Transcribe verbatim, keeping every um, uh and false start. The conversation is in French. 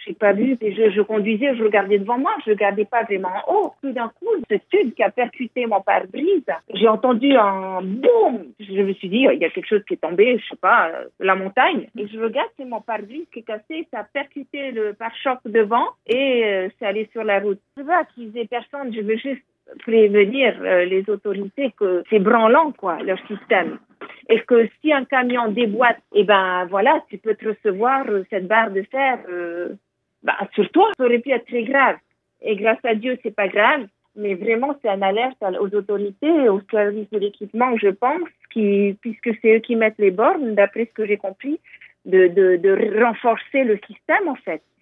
j'ai pas vu, et je, je conduisais, je regardais devant moi, je regardais pas vraiment en haut. Tout d'un coup, ce tube qui a percuté mon pare-brise, j'ai entendu un boum. Je me suis dit, il y a quelque chose qui est tombé, je sais pas, euh, la montagne. Et je regarde, c'est mon pare-brise qui est cassé, ça a percuté le pare-choc devant et euh, c'est allé sur la route. Je veux accuser personne, je veux juste prévenir euh, les autorités que c'est branlant, quoi, leur système. Et que si un camion déboîte, eh ben voilà, tu peux te recevoir euh, cette barre de fer euh, ben, sur toi. Ça aurait pu être très grave. Et grâce à Dieu, c'est pas grave. Mais vraiment, c'est une alerte aux autorités, aux services de l'équipement, je pense, qui, puisque c'est eux qui mettent les bornes, d'après ce que j'ai compris, de, de, de renforcer le système, en fait.